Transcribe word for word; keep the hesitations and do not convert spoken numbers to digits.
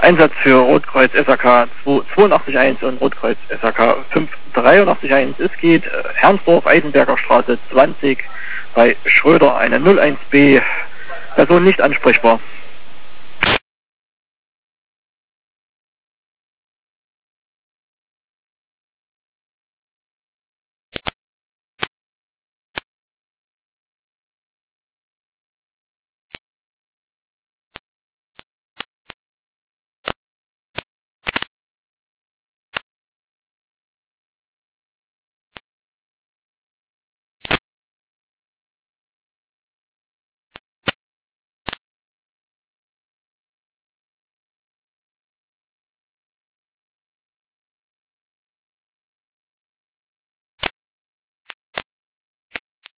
Einsatz für Rotkreuz S A K zwei eins und Rotkreuz S A K fünf drei eins. Es geht äh, Herrnsdorf, Eisenberger Straße zwanzig bei Schröder, eine null eins B, Person nicht ansprechbar.